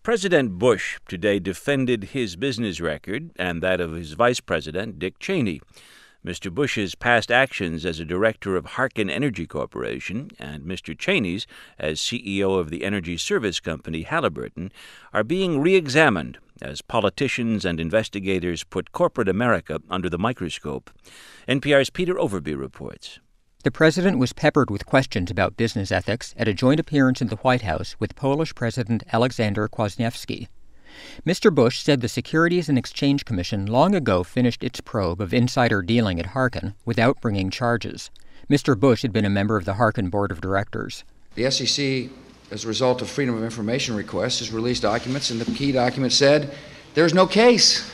President Bush today defended his business record and that of his vice president, Dick Cheney. Mr. Bush's past actions as a director of Harken Energy Corporation and Mr. Cheney's as CEO of the energy service company Halliburton are being re-examined as politicians and investigators put corporate America under the microscope. NPR's Peter Overby reports. The president was peppered with questions about business ethics at a joint appearance in the White House with Polish President Aleksander Kwasniewski. Mr. Bush said the Securities and Exchange Commission long ago finished its probe of insider dealing at Harken without bringing charges. Mr. Bush had been a member of the Harken Board of Directors. The SEC, as a result of Freedom of Information requests, has released documents, and the key document said there's no case.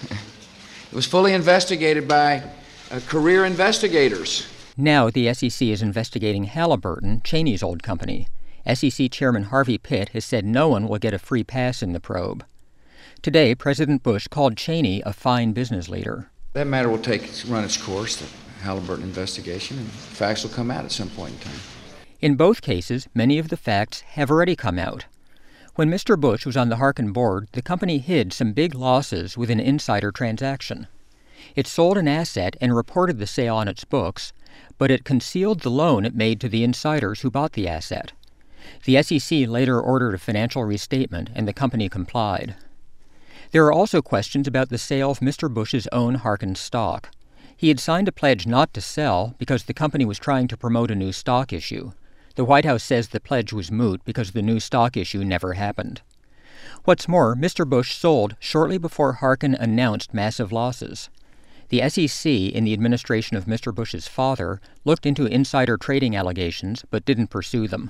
It was fully investigated by career investigators. Now the SEC is investigating Halliburton, Cheney's old company. SEC Chairman Harvey Pitt has said no one will get a free pass in the probe. Today, President Bush called Cheney a fine business leader. That matter will run its course, the Halliburton investigation, and facts will come out at some point in time. In both cases, many of the facts have already come out. When Mr. Bush was on the Harken board, the company hid some big losses with an insider transaction. It sold an asset and reported the sale on its books, but it concealed the loan it made to the insiders who bought the asset. The SEC later ordered a financial restatement, and the company complied. There are also questions about the sale of Mr. Bush's own Harken stock. He had signed a pledge not to sell because the company was trying to promote a new stock issue. The White House says the pledge was moot because the new stock issue never happened. What's more, Mr. Bush sold shortly before Harken announced massive losses. The SEC, in the administration of Mr. Bush's father, looked into insider trading allegations but didn't pursue them.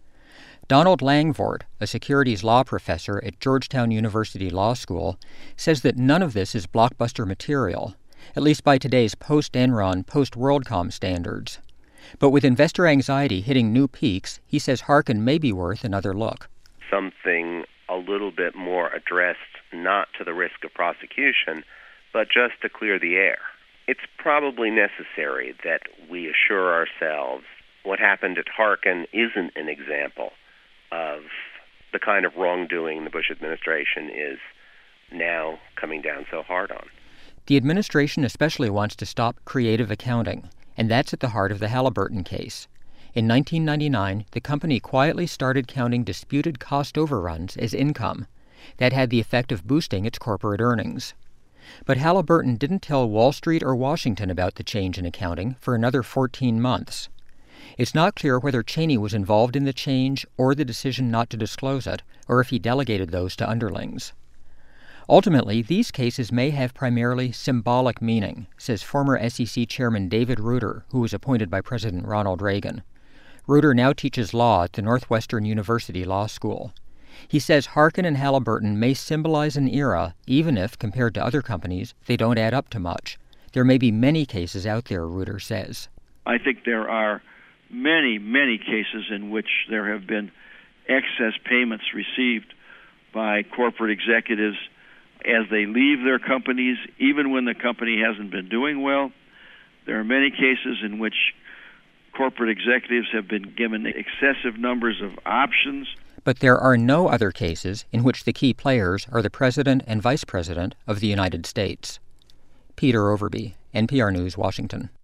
Donald Langvort, a securities law professor at Georgetown University Law School, says that none of this is blockbuster material, at least by today's post-Enron, post-WorldCom standards. But with investor anxiety hitting new peaks, he says Harken may be worth another look. Something a little bit more addressed not to the risk of prosecution, but just to clear the air. It's probably necessary that we assure ourselves what happened at Harken isn't an example of the kind of wrongdoing the Bush administration is now coming down so hard on. The administration especially wants to stop creative accounting, and that's at the heart of the Halliburton case. In 1999, the company quietly started counting disputed cost overruns as income. That had the effect of boosting its corporate earnings. But Halliburton didn't tell Wall Street or Washington about the change in accounting for another 14 months. It's not clear whether Cheney was involved in the change or the decision not to disclose it, or if he delegated those to underlings. Ultimately, these cases may have primarily symbolic meaning, says former SEC Chairman David Reuter, who was appointed by President Ronald Reagan. Reuter now teaches law at the Northwestern University Law School. He says Harken and Halliburton may symbolize an era, even if, compared to other companies, they don't add up to much. There may be many cases out there, Reuter says. I think there are many cases in which there have been excess payments received by corporate executives as they leave their companies, even when the company hasn't been doing well. There are many cases in which corporate executives have been given excessive numbers of options. But there are no other cases in which the key players are the President and Vice President of the United States. Peter Overby, NPR News, Washington.